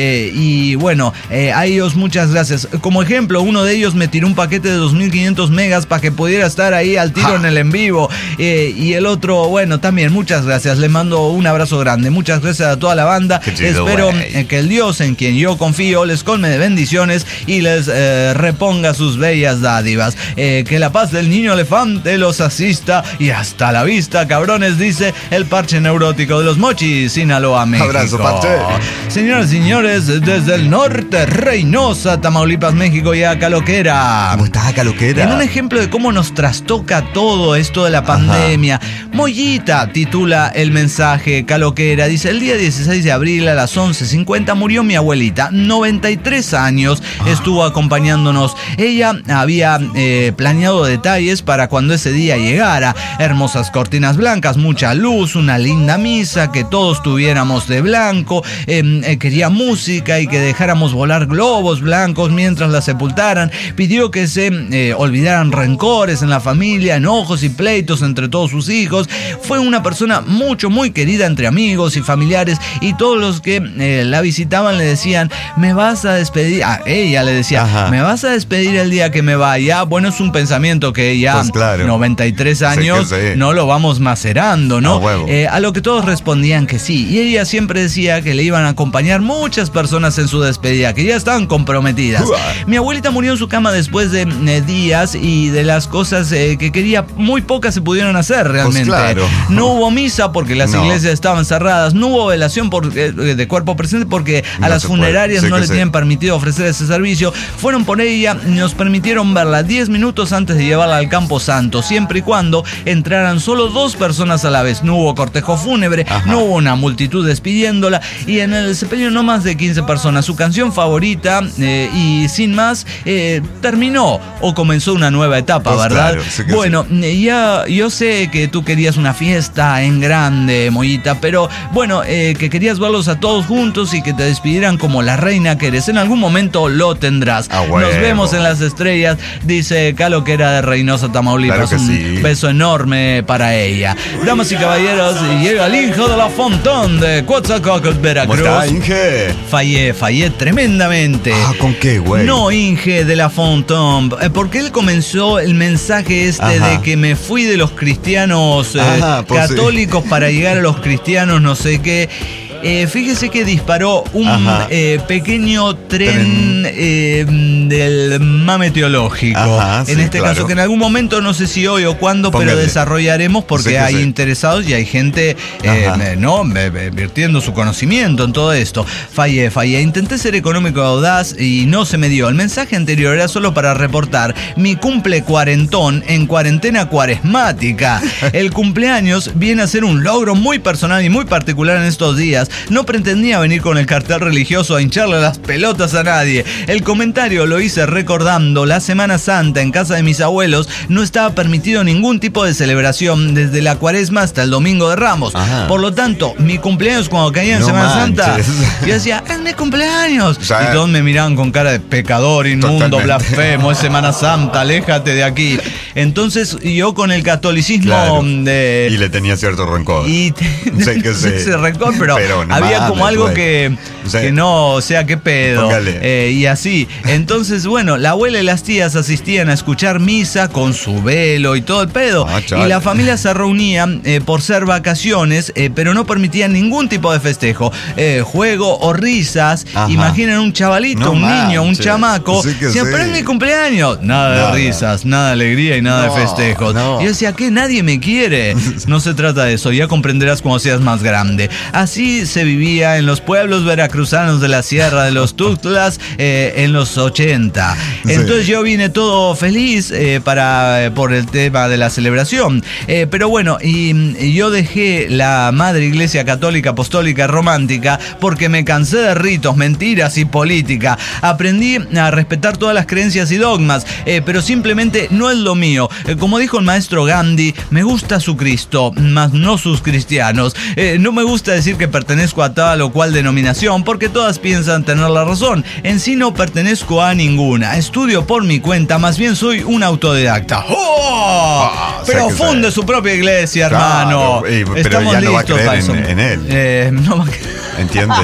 y bueno, a ellos muchas gracias. Como ejemplo, uno de ellos me tiró un paquete de 2500 megas para que pudiera estar ahí al tiro en el en vivo, y el otro, bueno, también muchas gracias. Le mando un abrazo grande. Muchas gracias a toda la banda. Espero que el Dios en quien yo confío les colme de bendiciones y les reponga sus bellas dádivas. Que la paz del niño elefante los asista, y hasta la vista, cabrones, dice el Parche Neurótico de Los Mochis, Sinaloa, México. Abrazo, Parche. Señoras y señores, desde el norte, Reynosa, Tamaulipas, México, y a Caloquera. ¿Cómo estás, Caloquera? En un ejemplo de cómo nos trastoca todo esto de la pandemia. Mollita titula el mensaje Caloquera. Dice: el día 16 de abril a las 11:50 murió mi abuelita. 93 años estuvo acompañándonos. Ella había planeado detalles para cuando ese día llegara. Hermosas cortinas blancas, mucha luz, una linda misa, que todos tuviéramos de blanco. Quería música y que dejáramos volar globos blancos mientras la sepultaran. Pidió que se olvidaran rencores en la familia, enojos y pleitos entre todos sus hijos. Fue una persona muy querida entre amigos y familiares, y todos los que la visitaban le decían: me vas a despedir. Ella le decía: me vas a despedir el día que me vaya. Bueno, es un pensamiento que ya, pues claro, 93 años, no lo vamos macerando, ¿no? A lo que todos respondían que sí, y ella siempre decía que le iban a acompañar muchas personas en su despedida, que ya estaban comprometidas. Mi abuelita murió en su cama después de días, y de las cosas que quería, muy pocas se pudieron hacer realmente. Pues claro. No hubo misa porque las iglesias estaban cerradas, no hubo velación de cuerpo presente porque a las funerarias no le tienen permitido ofrecer ese servicio. Fueron por ella y nos permitieron verla 10 minutos antes de llevarla al Campo Santo, siempre y cuando entraran solo 2 personas a la vez. No hubo cortejo fúnebre, no hubo una multitud despidiéndola, y en el sepelio no más de 15 personas. Su canción favorita favorita y sin más terminó o comenzó una nueva etapa, pues ¿verdad? Claro, sí bueno, ya yo sé que tú querías una fiesta en grande, Mollita, pero bueno, que querías verlos a todos juntos y que te despidieran como la reina que eres. En algún momento lo tendrás. Nos vemos en las estrellas, dice Calo, que era de Reynosa, Tamaulipas. Claro un beso enorme para ella. Damas y caballeros, llega el Inge de la Fontón de Coatzacoalcos, Veracruz. ¿Cómo está, Inge? Fallé tremendamente. ¿Con qué, güey? No, Inge de la Fontón, porque él comenzó el mensaje de que me fui de los cristianos católicos para llegar a los cristianos no sé qué. Fíjese que disparó un pequeño tren del mame teológico. En este caso, que en algún momento, no sé si hoy o cuándo, pero desarrollaremos porque hay interesados y hay gente vertiendo su conocimiento en todo esto. Fallé. Intenté ser económico audaz y no se me dio. El mensaje anterior era solo para reportar mi cumple cuarentón en cuarentena cuaresmática. El cumpleaños viene a ser un logro muy personal y muy particular en estos días. No pretendía venir con el cartel religioso a hincharle las pelotas a nadie. El comentario lo hice recordando la Semana Santa en casa de mis abuelos. No estaba permitido ningún tipo de celebración desde la Cuaresma hasta el Domingo de Ramos. Por lo tanto, mi cumpleaños cuando caía en Semana Santa, yo decía, es mi cumpleaños. Y todos me miraban con cara de pecador, inmundo, blasfemo, es Semana Santa, aléjate de aquí. Entonces yo con el catolicismo y le tenía cierto rencor. Ese rencor, pero había como algo que no, o sea, qué pedo. Y así. Entonces, bueno, la abuela y las tías asistían a escuchar misa con su velo y todo el pedo. Y la familia se reunía por ser vacaciones, pero no permitían ningún tipo de festejo. Juego o risas. Imaginen un chavalito, un niño, un chamaco. Siempre es mi cumpleaños. Nada de risas, nada de alegría y nada de festejos. Y yo decía, ¿qué? Nadie me quiere. No se trata de eso. Ya comprenderás cuando seas más grande. Así se vivía en los pueblos veracruzanos de la Sierra de los Tuxtlas en los 80. Entonces yo vine todo feliz por el tema de la celebración. Pero bueno, y yo dejé la madre iglesia católica, apostólica, romántica, porque me cansé de ritos, mentiras y política. Aprendí a respetar todas las creencias y dogmas, pero simplemente no es lo mío. Como dijo el maestro Gandhi, me gusta su Cristo, mas no sus cristianos. No me gusta decir que pertenezco a tal o cual denominación, porque todas piensan tener la razón. En sí no pertenezco a ninguna. Estudio por mi cuenta, más bien soy un autodidacta. Pero funde su propia iglesia, hermano. Pero estamos ya no listos va a creer en él. No va a creer. ¿Entiendes?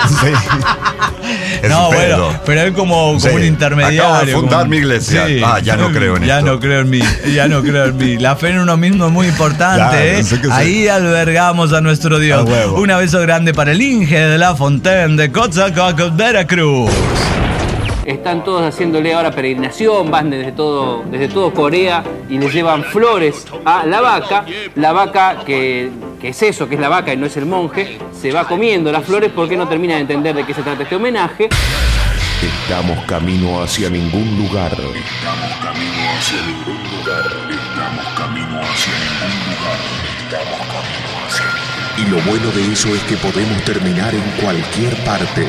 No, bueno, pero él como un intermediario. Acabo de fundar mi iglesia. Ya no creo en esto. Ya no creo en mí. La fe en uno mismo es muy importante. Ahí albergamos a nuestro Dios. Un beso grande para el Inge de la Fontén de Coatzacoalcos, Veracruz. Están todos haciéndole ahora peregrinación, van desde todo Corea y les llevan flores a la vaca. La vaca, que es eso, que es la vaca y no es el monje, se va comiendo las flores porque no termina de entender de qué se trata este homenaje. Estamos camino hacia ningún lugar. Estamos camino hacia ningún lugar. Estamos camino hacia ningún lugar. Estamos camino hacia ningún lugar. Y lo bueno de eso es que podemos terminar en cualquier parte.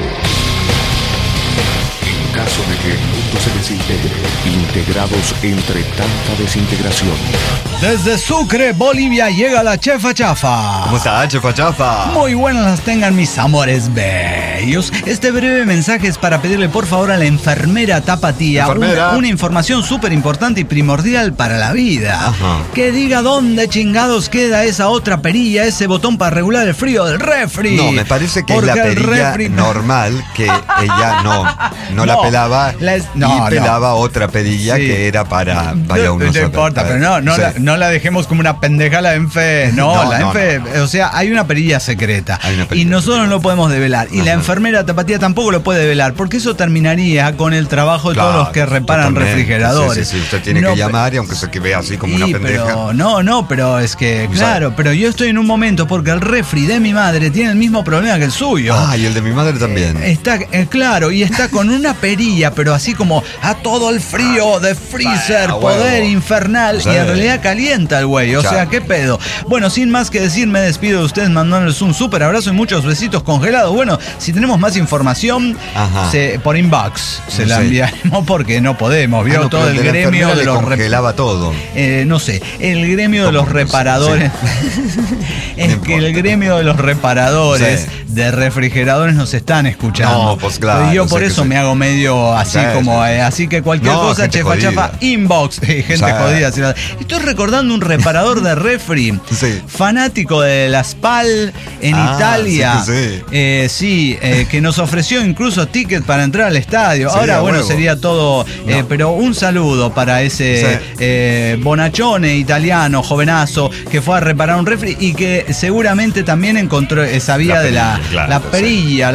En caso de que el mundo se desintegre, integrados entre tanta desintegración. Desde Sucre, Bolivia, llega la Chefa Chafa. ¿Cómo está, Chefa Chafa? Muy buenas las tengan mis amores bellos. Este breve mensaje es para pedirle por favor a la enfermera Tapatía una información súper importante y primordial para la vida. Que diga dónde chingados queda esa otra perilla, ese botón para regular el frío del refri. No, me parece que es la perilla normal, que ella no la pelaba pelaba otra perilla que era para unos. No importa, pero no la dejemos como una pendeja la ENFE. La ENFE, o sea, hay una perilla secreta. Y nosotros no lo podemos develar. Y la enfermera Tapatía tampoco lo puede develar, porque eso terminaría con el trabajo de todos los que reparan refrigeradores. Sí, usted tiene que llamar y aunque se vea así como una pendeja. Pero es que, claro, pero yo estoy en un momento porque el refri de mi madre tiene el mismo problema que el suyo. Y el de mi madre también. Está, claro, y está con una perilla, pero así como a todo el frío de freezer, poder infernal, y en realidad caliente calienta el güey, o sea, qué pedo. Bueno, sin más que decir, me despido de ustedes mandándoles un súper abrazo y muchos besitos congelados. Bueno, si tenemos más información, por inbox se la enviaremos porque no podemos. Vio todo el gremio de los congelaba todo. No sé, el gremio de los reparadores. Es que el gremio de los reparadores de refrigeradores nos están escuchando. No, pues claro. Y yo por eso me hago medio así como. Así que cualquier cosa, Chefa Chafa, inbox. Gente jodida. Estoy recordando un reparador de refri, fanático de la SPAL en Italia. Que nos ofreció incluso ticket para entrar al estadio. Ahora, bueno, sería todo. Pero un saludo para ese bonachone italiano, jovenazo, que fue a reparar un refri y que seguramente también encontró, sabía de la perilla,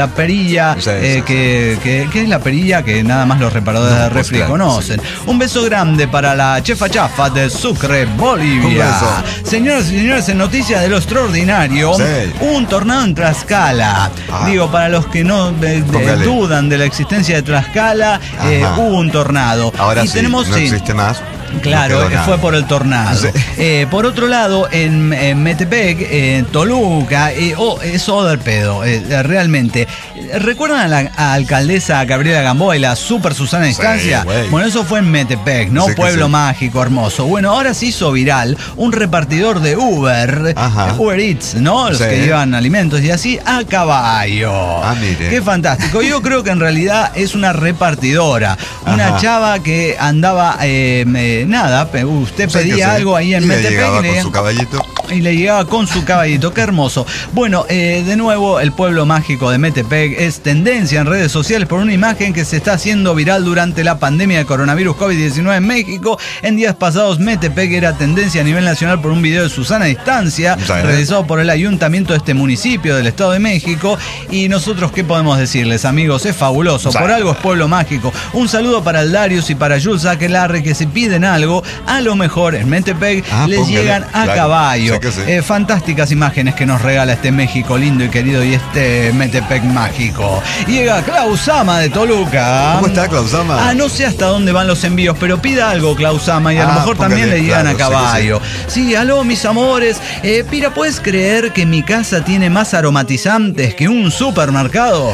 que es la perilla que nada más los reparadores de refri conocen. Un beso grande para la Chefa Chafa de Sucre, Bolivia. Señoras y señores, en noticias de lo extraordinario, un tornado en Tlaxcala. Digo, para los que no dudan de la existencia de Tlaxcala, hubo un tornado. Ahora y tenemos, no existe más. Claro, fue por el tornado. Por otro lado, en Metepec, en Toluca, es del pedo, realmente. ¿Recuerdan a la alcaldesa Gabriela Gamboa y la super Susana Distancia? Bueno, eso fue en Metepec, ¿no? Pueblo mágico, hermoso. Bueno, ahora se hizo viral un repartidor de Uber Eats, ¿no? Los que llevan alimentos y así, a caballo. Mire. Qué fantástico. Yo creo que en realidad es una repartidora. Una chava que andaba... usted pedía algo ahí en Metepec y le llegaba con su caballito. Qué hermoso. Bueno, de nuevo, el pueblo mágico de Metepec es tendencia en redes sociales por una imagen que se está haciendo viral durante la pandemia de coronavirus COVID-19 en México. En días pasados, Metepec era tendencia a nivel nacional por un video de Susana Distancia realizado por el ayuntamiento de este municipio del Estado de México. Y nosotros, ¿qué podemos decirles, amigos? Es fabuloso. Por algo es pueblo mágico. Un saludo para el Darius y para Jules Aquelarre, que se piden algo, a lo mejor en Metepec les llegan a caballo. Fantásticas imágenes que nos regala este México lindo y querido y este Metepec mágico. Llega Klausama de Toluca. ¿Cómo está Klausama? No sé hasta dónde van los envíos, pero pida algo, Klausama, y a lo mejor también le llegan a caballo. Sí, aló, mis amores. Pira, ¿puedes creer que mi casa tiene más aromatizantes que un supermercado?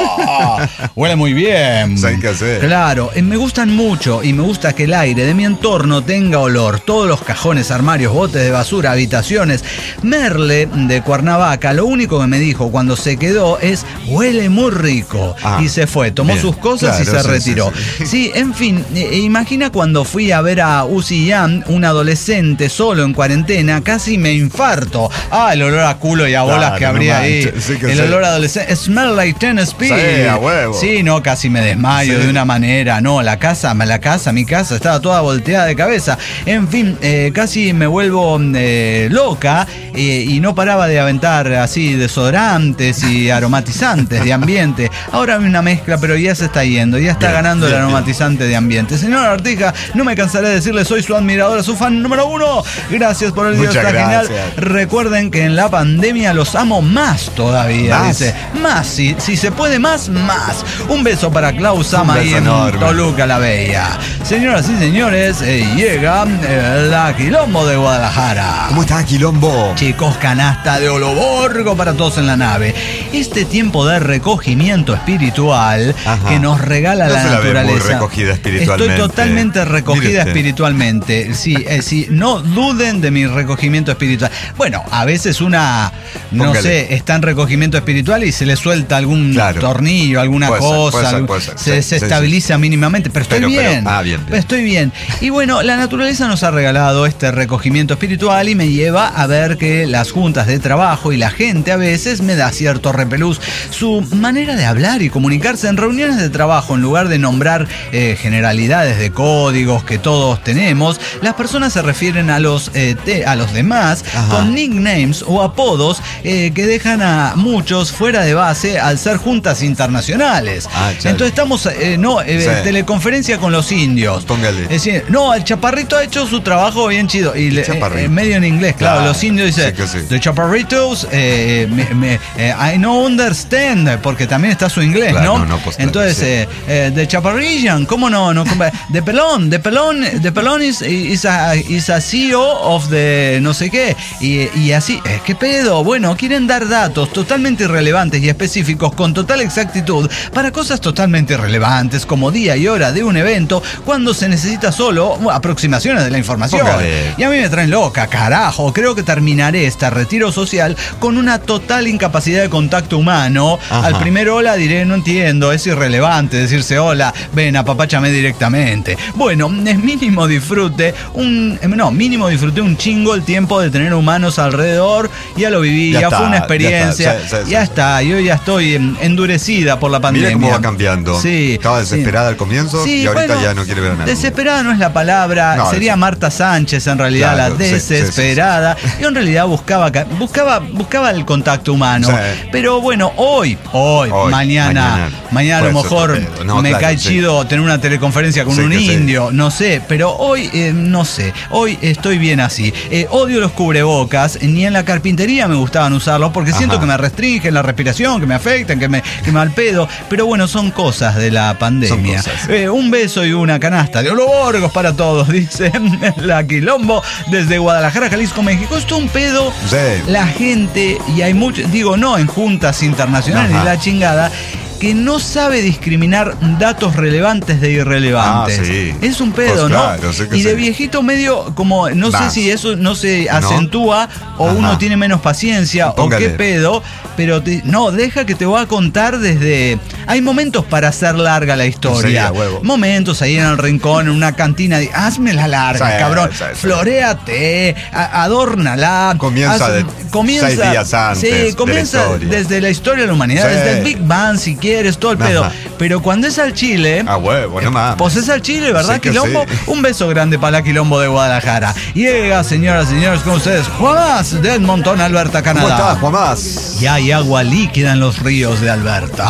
Huele muy bien. ¿Saben qué hacer? Claro, me gustan mucho y me gusta que el aire de mi entorno tenga olor. Todos los cajones, armarios, botes de basura, habitaciones. Merle de Cuernavaca, lo único que me dijo cuando se quedó es: huele muy rico. Y se fue, tomó sus cosas y se retiró. Sí, en fin, imagina cuando fui a ver a Uzi Yan, un adolescente solo en cuarentena, casi me infarto. El olor a culo y a bolas que habría ahí. El olor adolescente. Smell like Teen Spirit. A huevo. Sí, no, casi me desmayo de una manera. No, mi casa estaba toda volteada de cabeza. En fin, casi me vuelvo loca y no paraba de aventar así desodorantes y aromatizantes de ambiente. Ahora hay una mezcla, pero ya se está yendo, ya está ganando el aromatizante de ambiente. Señora Artija, no me cansaré de decirle, soy su admiradora, su fan número 1. Gracias por el video, está genial. Recuerden que en la pandemia los amo más todavía. Dice, más, si se puede más. Un beso para Klausama y en Toluca la Bella. Señoras y señores, llega la Quilombo de Guadalajara. ¿Cómo está Quilombo? Chicos, canasta de Oloborgo para todos en la nave. Este tiempo de recogimiento espiritual que nos regala la naturaleza. Muy recogida espiritualmente. Estoy totalmente recogida espiritualmente. Sí, no duden de mi recogimiento espiritual. Bueno, a veces no sé, está en recogimiento espiritual y se le suelta algún tornillo, alguna cosa. Se estabiliza mínimamente, pero estoy bien. Estoy bien. Y bueno, la naturaleza nos ha regalado este recogimiento espiritual y me lleva a ver que las juntas de trabajo y la gente a veces me da cierto repelús. Su manera de hablar y comunicarse en reuniones de trabajo, en lugar de nombrar generalidades de códigos que todos tenemos, las personas se refieren a los demás con nicknames o apodos que dejan a muchos fuera de base al ser juntas internacionales. Entonces estamos teleconferencia con los indios. Póngale. Es decir, no, No, el chaparrito ha hecho su trabajo bien chido. Y medio en inglés, claro. Los indios dicen, The Chaparritos, I no understand, porque también está su inglés, claro, ¿no? Entonces, The Chaparrillan, ¿cómo no? The Pelón is a CEO of the no sé qué. Y así, ¿qué pedo? Bueno, quieren dar datos totalmente irrelevantes y específicos con total exactitud para cosas totalmente irrelevantes como día y hora de un evento cuando se necesita solo aproximaciones de la información. Y a mí me traen loca, carajo. Creo que terminaré este retiro social con una total incapacidad de contacto humano. Ajá. Al primer hola diré, no entiendo, es irrelevante decirse hola, ven, apapáchame directamente. Bueno, mínimo disfrute un chingo el tiempo de tener humanos alrededor. Ya lo viví, ya fue una experiencia. Ya está, yo ya estoy endurecida por la pandemia. Mira cómo va cambiando. Sí, estaba desesperada al comienzo y ahorita ya no quiere ver a nadie. Desesperada no es la palabra, sería Marta Sánchez en realidad, claro, la desesperada. Yo en realidad buscaba el contacto humano. Pero bueno, hoy, mañana a lo mejor cae chido tener una teleconferencia con un indio, no sé, pero hoy no sé, hoy estoy bien así. Odio los cubrebocas, ni en la carpintería me gustaban usarlos porque siento que me restringen la respiración, que me afectan, que me al pedo, pero bueno, son cosas de la pandemia. Un beso y una canasta de Oloborgos para todos, dice la Quilombo desde Guadalajara, Jalisco, México. Esto es un pedo. La gente, y hay mucho, digo, no en juntas internacionales ni la chingada, que no sabe discriminar datos relevantes de irrelevantes. Es un pedo, ¿no? Claro, y de viejito medio, como, no sé si eso no se acentúa o uno tiene menos paciencia o qué pedo, pero deja que te voy a contar desde... Hay momentos para hacer larga la historia. Momentos ahí en el rincón, en una cantina, hazmela larga, cabrón. Floréate, adórnala. Comienza 6 días antes. Comienza desde la historia de la humanidad, desde el Big Bang, si quieres, todo el pedo. Pero cuando es al Chile, pues es al Chile, ¿verdad, Quilombo? Un beso grande para la Quilombo de Guadalajara. Llega, señoras y señores, con ustedes, Juanás de Edmonton, Alberta, Canadá. ¿Cómo estás, Juanás? Y hay agua líquida en los ríos de Alberta.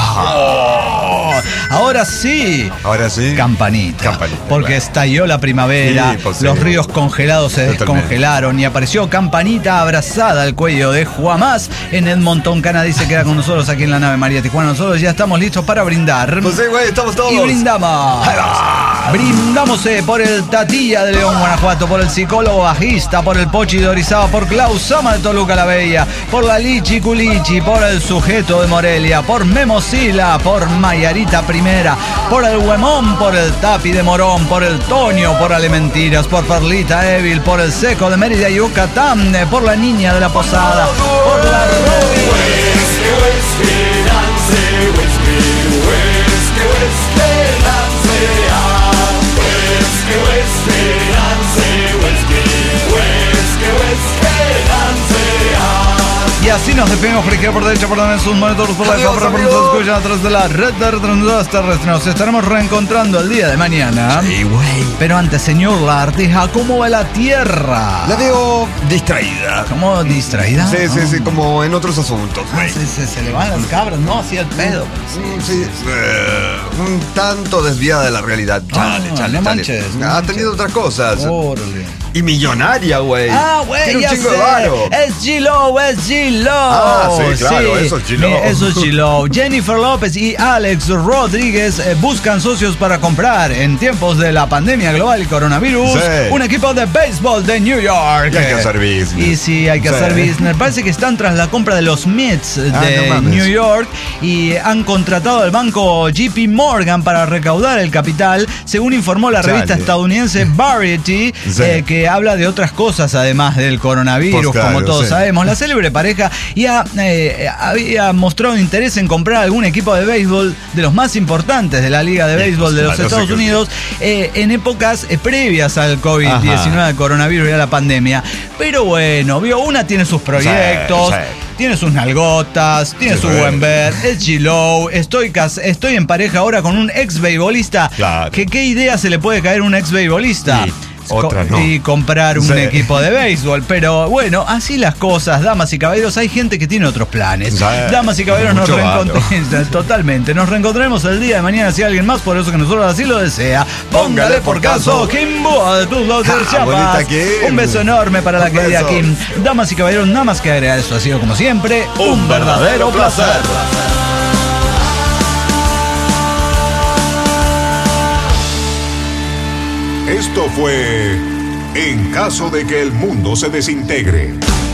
Ahora sí. Campanita. Porque estalló la primavera, los ríos congelados se descongelaron y apareció Campanita abrazada al cuello de Juanás en Edmonton, Canadá, y se queda con nosotros aquí en la nave María Tijuana. Nosotros ya estamos listos para brindar. Pues sí, güey, estamos todos. Y brindamos. Brindamos por el Tatilla de León, Guanajuato, por el psicólogo bajista, por el Pochi de Orizaba, por Klaus Sama de Toluca la Bella, por la Lichi Culichi, por el Sujeto de Morelia, por Memosila, por Mayarita Primera, por el Huemón, por el Tapi de Morón, por el Toño, por Alementiras, por Perlita Evil, por el Seco de Mérida, Yucatán, por la Niña de la Posada, por la Y así nos despedimos por izquierda, por derecha, por donde sus monitores, por la cámara, por nos escuchan a través de la red de retransmisoras terrestres. Nos estaremos reencontrando el día de mañana. Sí, güey. Pero antes, señor La Arteja, ¿cómo va la Tierra? La veo distraída. ¿Cómo distraída? Sí, como en otros asuntos, güey. Se le van las cabras, ¿no? Así el pedo. Un tanto desviada de la realidad. No manches. Ha tenido otras cosas. Órale. Y millonaria, güey. Güey, ya sé. Es G-Lo. Sí, claro, eso es G-Lo. Eso es G-Lo. Jennifer López y Alex Rodríguez buscan socios para comprar en tiempos de la pandemia global y coronavirus un equipo de béisbol de New York. Y hay que hacer business. Y sí, hay que hacer business. Parece que están tras la compra de los Mets de New York y han contratado al banco JP Morgan para recaudar el capital, según informó la revista estadounidense Variety, que habla de otras cosas además del coronavirus, como todos sabemos. La célebre pareja ya había mostrado interés en comprar algún equipo de béisbol de los más importantes de la Liga de Béisbol de los Estados Unidos en épocas previas al COVID-19, al coronavirus y a la pandemia. Pero bueno, una tiene sus proyectos, tiene sus nalgotas, tiene su buen ver, es G-Lo, estoy en pareja ahora con un ex beisbolista. ¿Qué idea se le puede caer a un ex beisbolista? otras no. Y comprar un equipo de béisbol. Pero bueno, así las cosas, damas y caballeros. Hay gente que tiene otros planes. Damas y caballeros, nos reencontramos. Totalmente. Nos reencontraremos el día de mañana si alguien más poderoso que nosotros así lo desea. Póngale por caso, Kimboa de tus dos del Chiapas. Un beso enorme para la querida Kim. Damas y caballeros, nada más que agregar. Eso ha sido como siempre un verdadero placer. Esto fue En caso de que el mundo se desintegre.